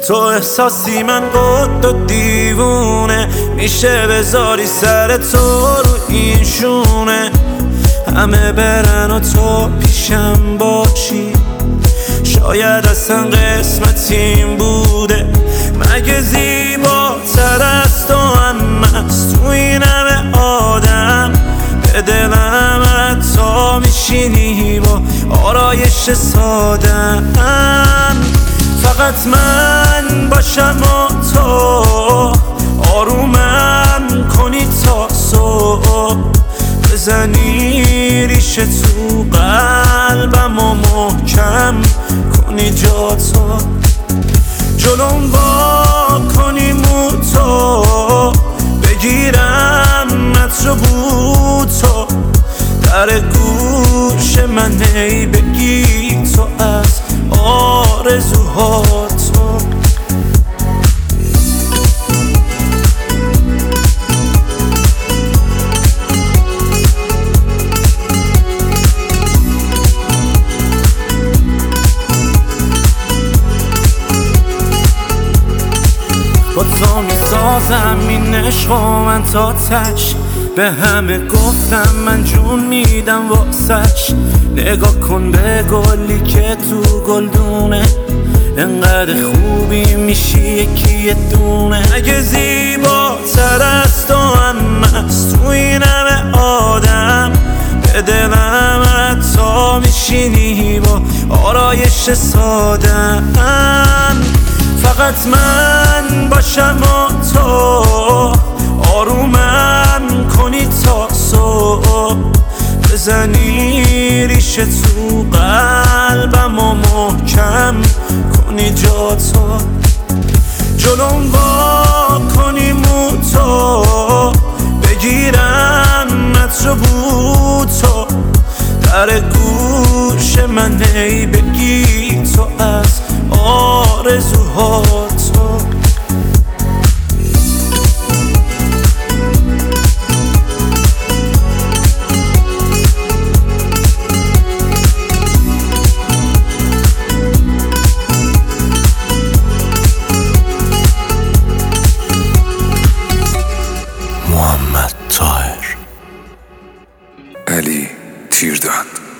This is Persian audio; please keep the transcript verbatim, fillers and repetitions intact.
تو احساسی من قد و دیوونه، میشه بذاری سر تو رو این شونه، همه برن و تو پیشم باشی. شاید اصلا قسمتیم بوده، مگه زیباتر از تو هم از تو این همه آدم. به دلم حتی میشینی با آرایش سادم، فقط من باشم و تو آرومم کنی تا صبح، بزنی ریشه تو قلبم و محکم کنی جا تو، جلوم با کنی مو تو، بگیرم عطر بو تو، در گوش من ای بگی تو از آرزوها تو. با تو میسازم این عشق و من تا تش، به همه گفتم من جون میدم واسش. نگاه کن به گلی که تو گلدونه، انقدر خوبی میشی یکی دونه. اگه زیباتر از تو هم از تو این همه آدم، به دلم حتی میشینی با آرایش سادم. فقط من باشم و تو آرومم کنی تا صبح، بزنی ریشه تو قلبم و محکم کنی جا تو، جلوم با کنی مو تو، بگیرم عطر بو تو، در گوش من ای بگی تو از آرزوها تو. محمد طاهر، علی تیردان.